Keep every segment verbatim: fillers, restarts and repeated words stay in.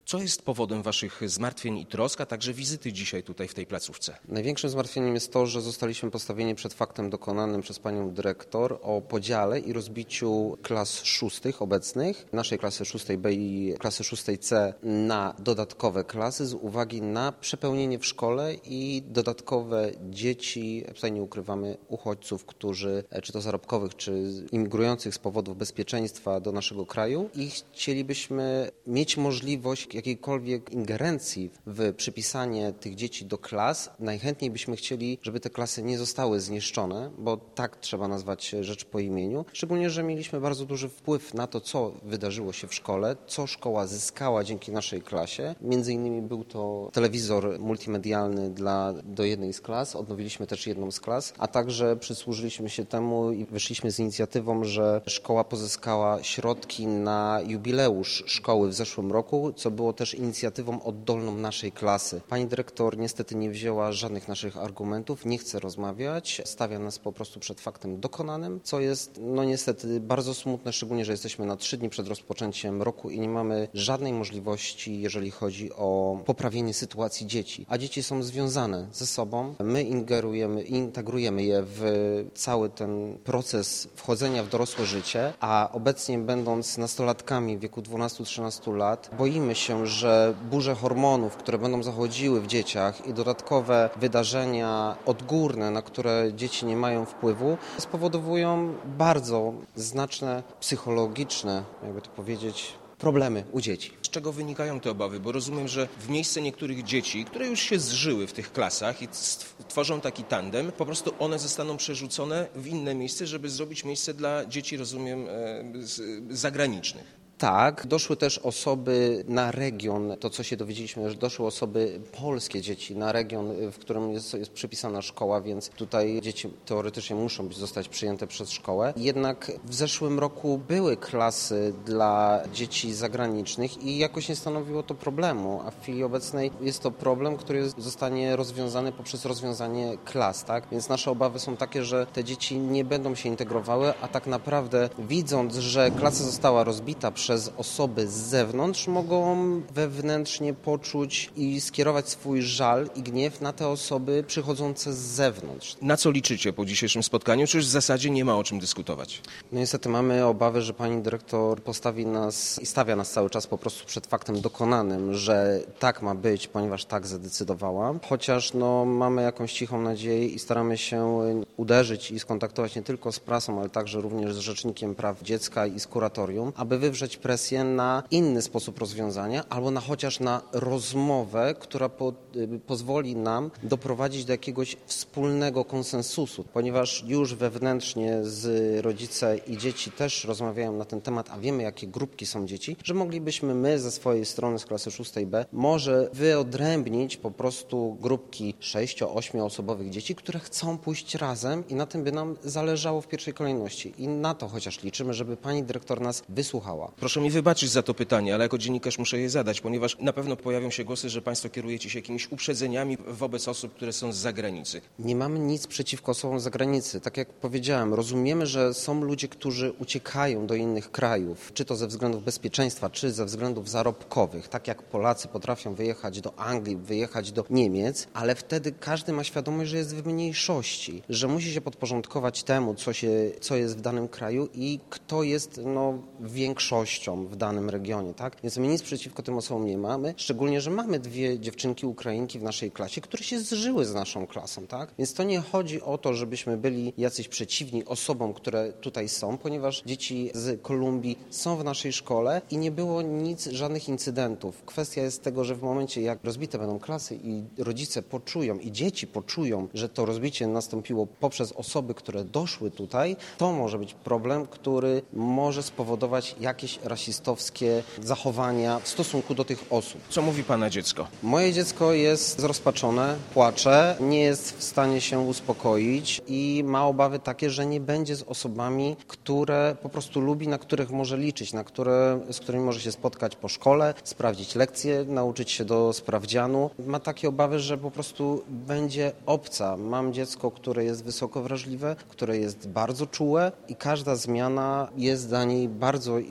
Co jest powodem waszych zmartwień i trosk, a także wizyty dzisiaj tutaj w tej placówce? Największym zmartwieniem jest to, że zostaliśmy postawieni przed faktem dokonanym przez panią dyrektor o podziale i rozbiciu klas szóstych obecnych, naszej klasy szóstej B i klasy szóstej C na dodatkowe klasy z uwagi na przepełnienie w szkole i dodatkowe dzieci, tutaj nie ukrywamy, uchodźców, którzy, czy to zarobkowych, czy imigrujących z powodów bezpieczeństwa do naszego kraju i chcielibyśmy mieć możliwość jakiejkolwiek ingerencji w przypisanie tych dzieci do klas. Najchętniej byśmy chcieli, żeby te klasy nie zostały zniszczone, bo tak trzeba nazwać rzecz po imieniu. Szczególnie, że mieliśmy bardzo duży wpływ na to, co wydarzyło się w szkole, co szkoła zyskała dzięki naszej klasie. Między innymi był to telewizor multimedialny dla, do jednej z klas. Odnowiliśmy też jedną z klas, a także przysłużyliśmy się temu i wyszliśmy z inicjatywą, że szkoła pozyskała środki na jubileusz szkoły w zeszłym roku, co było też inicjatywą oddolną naszej klasy. Pani dyrektor niestety nie wzięła żadnych naszych argumentów, nie chce rozmawiać, stawia nas po prostu przed faktem dokonanym, co jest no niestety bardzo smutne, szczególnie, że jesteśmy na trzy dni przed rozpoczęciem roku i nie mamy żadnej możliwości, jeżeli chodzi o poprawienie sytuacji dzieci. A dzieci są związane ze sobą. My ingerujemy, integrujemy je w cały ten proces wchodzenia w dorosłe życie, a obecnie będąc nastolatkami w wieku dwunastu do trzynastu lat, boimy się, że burze hormonów, które będą zachodziły w dzieciach i dodatkowe wydarzenia odgórne, na które dzieci nie mają wpływu, spowodowują bardzo znaczne psychologiczne, jakby to powiedzieć, problemy u dzieci. Z czego wynikają te obawy? Bo rozumiem, że w miejsce niektórych dzieci, które już się zżyły w tych klasach i tworzą taki tandem, po prostu one zostaną przerzucone w inne miejsce, żeby zrobić miejsce dla dzieci, rozumiem, zagranicznych. Tak, doszły też osoby na region, to co się dowiedzieliśmy, że doszły osoby, polskie dzieci na region, w którym jest, jest przypisana szkoła, więc tutaj dzieci teoretycznie muszą zostać przyjęte przez szkołę. Jednak w zeszłym roku były klasy dla dzieci zagranicznych i jakoś nie stanowiło to problemu, a w chwili obecnej jest to problem, który zostanie rozwiązany poprzez rozwiązanie klas, tak? Więc nasze obawy są takie, że te dzieci nie będą się integrowały, a tak naprawdę widząc, że klasa została rozbita przez osoby z zewnątrz, mogą wewnętrznie poczuć i skierować swój żal i gniew na te osoby przychodzące z zewnątrz. Na co liczycie po dzisiejszym spotkaniu? Czy już w zasadzie nie ma o czym dyskutować? No niestety mamy obawy, że pani dyrektor postawi nas i stawia nas cały czas po prostu przed faktem dokonanym, że tak ma być, ponieważ tak zadecydowała. Chociaż no, mamy jakąś cichą nadzieję i staramy się uderzyć i skontaktować nie tylko z prasą, ale także również z Rzecznikiem Praw Dziecka i z kuratorium, aby wywrzeć presję na inny sposób rozwiązania albo na chociaż na rozmowę, która po, y, pozwoli nam doprowadzić do jakiegoś wspólnego konsensusu, ponieważ już wewnętrznie z rodzice i dzieci też rozmawiają na ten temat, a wiemy jakie grupki są dzieci, że moglibyśmy my ze swojej strony z klasy szóstej B może wyodrębnić po prostu grupki sześcio-ośmioosobowych dzieci, które chcą pójść razem i na tym by nam zależało w pierwszej kolejności i na to chociaż liczymy, żeby pani dyrektor nas wysłuchała. Proszę mi wybaczyć za to pytanie, ale jako dziennikarz muszę je zadać, ponieważ na pewno pojawią się głosy, że państwo kierujecie się jakimiś uprzedzeniami wobec osób, które są z zagranicy. Nie mamy nic przeciwko osobom z zagranicy. Tak jak powiedziałem, rozumiemy, że są ludzie, którzy uciekają do innych krajów, czy to ze względów bezpieczeństwa, czy ze względów zarobkowych, tak jak Polacy potrafią wyjechać do Anglii, wyjechać do Niemiec, ale wtedy każdy ma świadomość, że jest w mniejszości, że musi się podporządkować temu, co, się, co jest w danym kraju i kto jest no, większością w danym regionie, tak? Więc my nic przeciwko tym osobom nie mamy, szczególnie, że mamy dwie dziewczynki Ukrainki w naszej klasie, które się zżyły z naszą klasą, tak? Więc to nie chodzi o to, żebyśmy byli jacyś przeciwni osobom, które tutaj są, ponieważ dzieci z Kolumbii są w naszej szkole i nie było nic, żadnych incydentów. Kwestia jest tego, że w momencie, jak rozbite będą klasy i rodzice poczują i dzieci poczują, że to rozbicie nastąpiło poprzez osoby, które doszły tutaj, to może być problem, który może spowodować jakieś rasistowskie zachowania w stosunku do tych osób. Co mówi pana dziecko? Moje dziecko jest zrozpaczone, płacze, nie jest w stanie się uspokoić i ma obawy takie, że nie będzie z osobami, które po prostu lubi, na których może liczyć, na które, z którymi może się spotkać po szkole, sprawdzić lekcje, nauczyć się do sprawdzianu. Ma takie obawy, że po prostu będzie obca. Mam dziecko, które jest wysoko wrażliwe, które jest bardzo czułe i każda zmiana jest dla niej bardzo istotna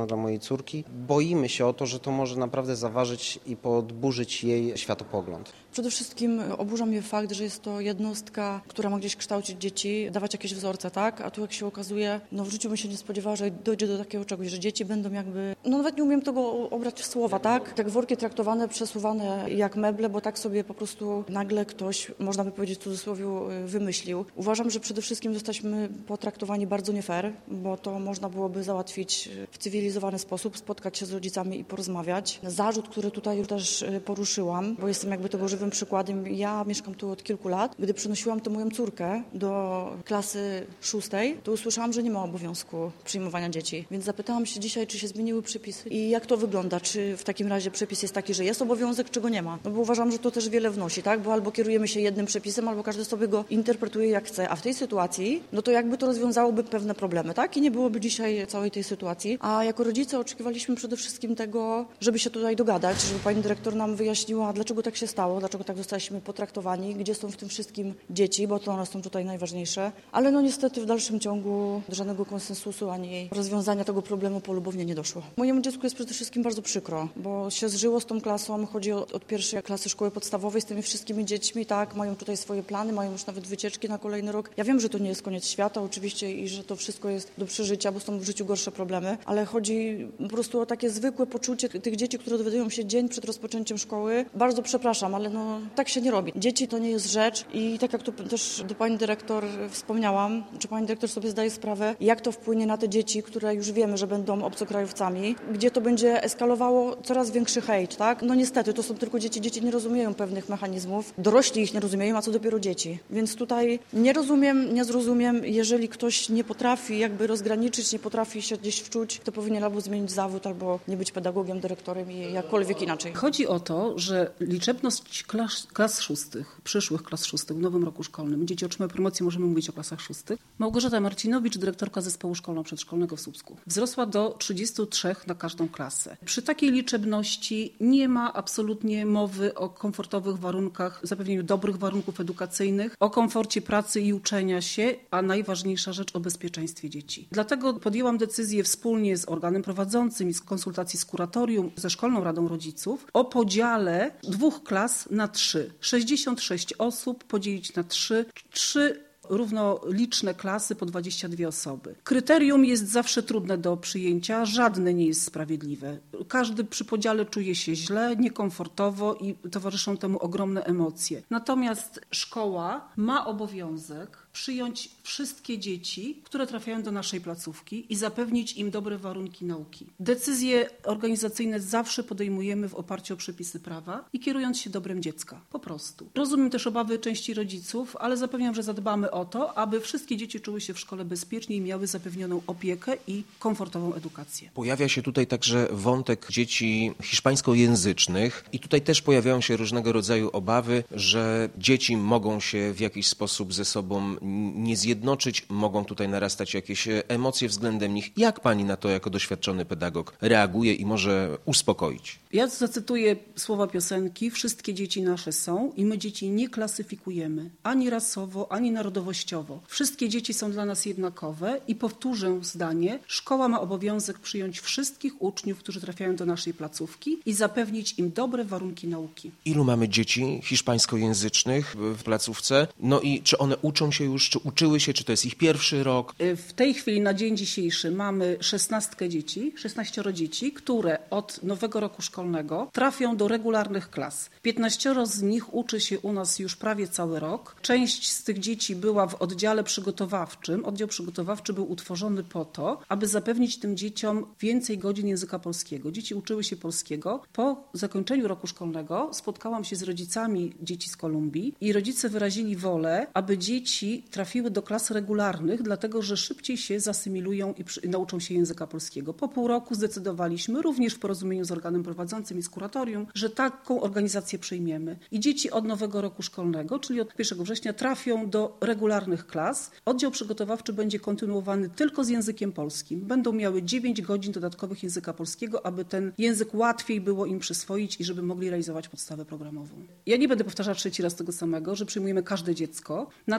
dla mojej córki. Boimy się o to, że to może naprawdę zaważyć i podburzyć jej światopogląd. Przede wszystkim oburza mnie fakt, że jest to jednostka, która ma gdzieś kształcić dzieci, dawać jakieś wzorce, tak? A tu jak się okazuje, no w życiu bym się nie spodziewała, że dojdzie do takiego czegoś, że dzieci będą jakby, no nawet nie umiem tego obrać w słowa, tak? Tak worki traktowane, przesuwane jak meble, bo tak sobie po prostu nagle ktoś, można by powiedzieć w cudzysłowie, wymyślił. Uważam, że przede wszystkim zostaliśmy potraktowani bardzo nie fair, bo to można byłoby załatwić w cywilizowany sposób, spotkać się z rodzicami i porozmawiać. Zarzut, który tutaj już też poruszyłam, bo jestem jakby tego żywym przykładem. Ja mieszkam tu od kilku lat. Gdy przynosiłam tę moją córkę do klasy szóstej, to usłyszałam, że nie ma obowiązku przyjmowania dzieci. Więc zapytałam się dzisiaj, czy się zmieniły przepisy i jak to wygląda. Czy w takim razie przepis jest taki, że jest obowiązek, czy go nie ma. No bo uważam, że to też wiele wnosi, tak? Bo albo kierujemy się jednym przepisem, albo każdy sobie go interpretuje jak chce. A w tej sytuacji, no to jakby to rozwiązałoby pewne problemy, tak? I nie byłoby dzisiaj całej tej sytuacji. A jako rodzice oczekiwaliśmy przede wszystkim tego, żeby się tutaj dogadać, żeby pani dyrektor nam wyjaśniła, dlaczego tak się stało, dlaczego tak zostaliśmy potraktowani, gdzie są w tym wszystkim dzieci, bo to one są tutaj najważniejsze. Ale no niestety w dalszym ciągu do żadnego konsensusu ani rozwiązania tego problemu polubownie nie doszło. Mojemu dziecku jest przede wszystkim bardzo przykro, bo się zżyło z tą klasą, chodzi od, od pierwszej klasy szkoły podstawowej z tymi wszystkimi dziećmi, tak, mają tutaj swoje plany, mają już nawet wycieczki na kolejny rok. Ja wiem, że to nie jest koniec świata oczywiście i że to wszystko jest do przeżycia, bo są w życiu gorsze problemy, ale chodzi po prostu o takie zwykłe poczucie tych dzieci, które dowiadują się dzień przed rozpoczęciem szkoły. Bardzo przepraszam, ale no tak się nie robi. Dzieci to nie jest rzecz i tak jak tu też do pani dyrektor wspomniałam, czy pani dyrektor sobie zdaje sprawę, jak to wpłynie na te dzieci, które już wiemy, że będą obcokrajowcami, gdzie to będzie eskalowało coraz większy hejt, tak? No niestety, to są tylko dzieci, dzieci nie rozumieją pewnych mechanizmów, dorośli ich nie rozumieją, a co dopiero dzieci. Więc tutaj nie rozumiem, nie zrozumiem, jeżeli ktoś nie potrafi jakby rozgraniczyć, nie potrafi się gdzieś wczuć, to powinien albo zmienić zawód, albo nie być pedagogiem, dyrektorem i jakkolwiek inaczej. Chodzi o to, że liczebność klas, klas szóstych, przyszłych klas szóstych w nowym roku szkolnym, dzieci otrzymają promocję, możemy mówić o klasach szóstych. Małgorzata Marcinowicz, dyrektorka zespołu szkolno-przedszkolnego w Słupsku, wzrosła do trzydziestu trzech na każdą klasę. Przy takiej liczebności nie ma absolutnie mowy o komfortowych warunkach, zapewnieniu dobrych warunków edukacyjnych, o komforcie pracy i uczenia się, a najważniejsza rzecz o bezpieczeństwie dzieci. Dlatego podjęłam decyzję wspólnie z organem prowadzącym i z konsultacji z kuratorium, ze Szkolną Radą Rodziców o podziale dwóch klas na trzy. sześćdziesiąt sześć osób podzielić na trzy. Trzy równoliczne klasy po dwadzieścia dwie osoby. Kryterium jest zawsze trudne do przyjęcia, żadne nie jest sprawiedliwe. Każdy przy podziale czuje się źle, niekomfortowo i towarzyszą temu ogromne emocje. Natomiast szkoła ma obowiązek przyjąć wszystkie dzieci, które trafiają do naszej placówki i zapewnić im dobre warunki nauki. Decyzje organizacyjne zawsze podejmujemy w oparciu o przepisy prawa i kierując się dobrem dziecka. Po prostu. Rozumiem też obawy części rodziców, ale zapewniam, że zadbamy o to, aby wszystkie dzieci czuły się w szkole bezpiecznie i miały zapewnioną opiekę i komfortową edukację. Pojawia się tutaj także wątek dzieci hiszpańskojęzycznych i tutaj też pojawiają się różnego rodzaju obawy, że dzieci mogą się w jakiś sposób ze sobą nie zjednoczyć, mogą tutaj narastać jakieś emocje względem nich. Jak pani na to jako doświadczony pedagog reaguje i może uspokoić? Ja zacytuję słowa piosenki. Wszystkie dzieci nasze są i my dzieci nie klasyfikujemy ani rasowo, ani narodowościowo. Wszystkie dzieci są dla nas jednakowe i powtórzę zdanie. Szkoła ma obowiązek przyjąć wszystkich uczniów, którzy trafiają do naszej placówki i zapewnić im dobre warunki nauki. Ilu mamy dzieci hiszpańskojęzycznych w placówce? No i czy one uczą się już, czy uczyły się, czy to jest ich pierwszy rok? W tej chwili na dzień dzisiejszy mamy szesnastkę dzieci, szesnaścioro dzieci, które od nowego roku szkolnego trafią do regularnych klas. piętnaścioro z nich uczy się u nas już prawie cały rok. Część z tych dzieci była w oddziale przygotowawczym. Oddział przygotowawczy był utworzony po to, aby zapewnić tym dzieciom więcej godzin języka polskiego. Dzieci uczyły się polskiego. Po zakończeniu roku szkolnego spotkałam się z rodzicami dzieci z Kolumbii i rodzice wyrazili wolę, aby dzieci trafiły do klas regularnych, dlatego że szybciej się zasymilują i przy, nauczą się języka polskiego. Po pół roku zdecydowaliśmy, również w porozumieniu z organem prowadzącym i z kuratorium, że taką organizację przyjmiemy. I dzieci od nowego roku szkolnego, czyli od pierwszego września, trafią do regularnych klas. Oddział przygotowawczy będzie kontynuowany tylko z językiem polskim. Będą miały dziewięć godzin dodatkowych języka polskiego, aby ten język łatwiej było im przyswoić i żeby mogli realizować podstawę programową. Ja nie będę powtarzać trzeci raz tego samego, że przyjmujemy każde dziecko, natomiast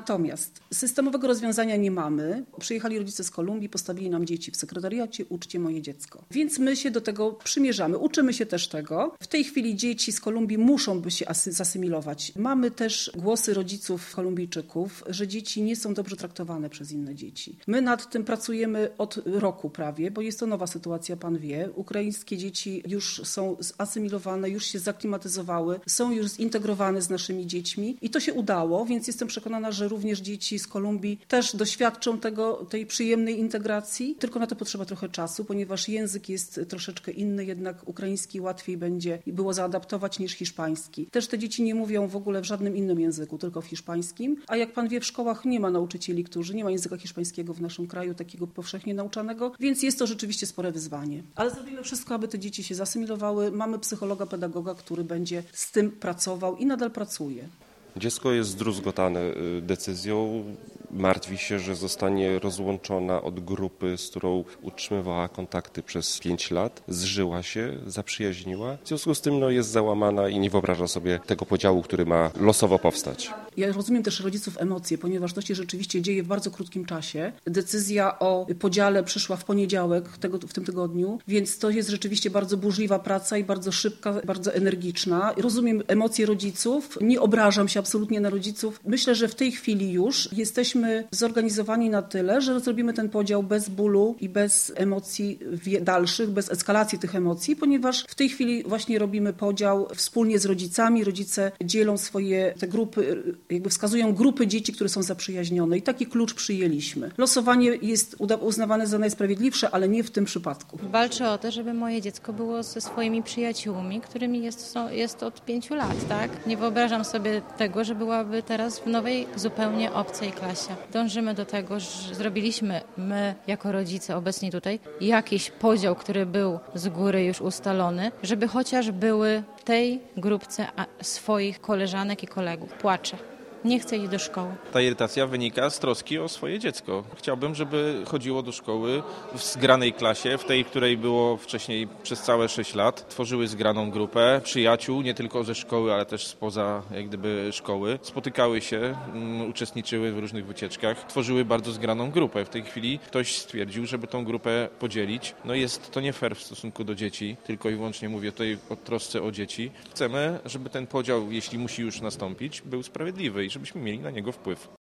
jest. Systemowego rozwiązania nie mamy. Przyjechali rodzice z Kolumbii, postawili nam dzieci w sekretariacie, uczcie moje dziecko. Więc my się do tego przymierzamy. Uczymy się też tego. W tej chwili dzieci z Kolumbii muszą by się asy- zasymilować. Mamy też głosy rodziców Kolumbijczyków, że dzieci nie są dobrze traktowane przez inne dzieci. My nad tym pracujemy od roku prawie, bo jest to nowa sytuacja, pan wie. Ukraińskie dzieci już są zasymilowane, już się zaklimatyzowały, są już zintegrowane z naszymi dziećmi i to się udało, więc jestem przekonana, że również dzieci z Kolumbii też doświadczą tego, tej przyjemnej integracji, tylko na to potrzeba trochę czasu, ponieważ język jest troszeczkę inny, jednak ukraiński łatwiej będzie było zaadaptować niż hiszpański. Też te dzieci nie mówią w ogóle w żadnym innym języku, tylko w hiszpańskim, a jak pan wie, w szkołach nie ma nauczycieli, którzy nie ma języka hiszpańskiego w naszym kraju, takiego powszechnie nauczanego, więc jest to rzeczywiście spore wyzwanie. Ale zrobimy wszystko, aby te dzieci się zasymilowały. Mamy psychologa, pedagoga, który będzie z tym pracował i nadal pracuje. Dziecko jest zdruzgotane decyzją, martwi się, że zostanie rozłączona od grupy, z którą utrzymywała kontakty przez pięć lat, zżyła się, zaprzyjaźniła. W związku z tym no, jest załamana i nie wyobraża sobie tego podziału, który ma losowo powstać. Ja rozumiem też rodziców emocje, ponieważ to się rzeczywiście dzieje w bardzo krótkim czasie. Decyzja o podziale przyszła w poniedziałek tego, w tym tygodniu, więc to jest rzeczywiście bardzo burzliwa praca i bardzo szybka, bardzo energiczna. Rozumiem emocje rodziców, nie obrażam się absolutnie na rodziców. Myślę, że w tej chwili już jesteśmy zorganizowani na tyle, że zrobimy ten podział bez bólu i bez emocji dalszych, bez eskalacji tych emocji, ponieważ w tej chwili właśnie robimy podział wspólnie z rodzicami. Rodzice dzielą swoje te grupy, jakby wskazują grupy dzieci, które są zaprzyjaźnione i taki klucz przyjęliśmy. Losowanie jest uznawane za najsprawiedliwsze, ale nie w tym przypadku. Walczę o to, żeby moje dziecko było ze swoimi przyjaciółmi, którymi jest, jest od pięciu lat, tak? Nie wyobrażam sobie tego, że byłaby teraz w nowej, zupełnie obcej klasie. Dążymy do tego, że zrobiliśmy my, jako rodzice obecni tutaj, jakiś podział, który był z góry już ustalony, żeby chociaż były w tej grupce swoich koleżanek i kolegów. Płacze. Nie chcę iść do szkoły. Ta irytacja wynika z troski o swoje dziecko. Chciałbym, żeby chodziło do szkoły w zgranej klasie, w tej, której było wcześniej przez całe sześć lat. Tworzyły zgraną grupę przyjaciół, nie tylko ze szkoły, ale też spoza jak gdyby szkoły. Spotykały się, um, uczestniczyły w różnych wycieczkach, tworzyły bardzo zgraną grupę. W tej chwili ktoś stwierdził, żeby tą grupę podzielić. No jest to nie fair w stosunku do dzieci, tylko i wyłącznie mówię tutaj o trosce o dzieci. Chcemy, żeby ten podział, jeśli musi już nastąpić, był sprawiedliwy i żebyśmy mieli na niego wpływ.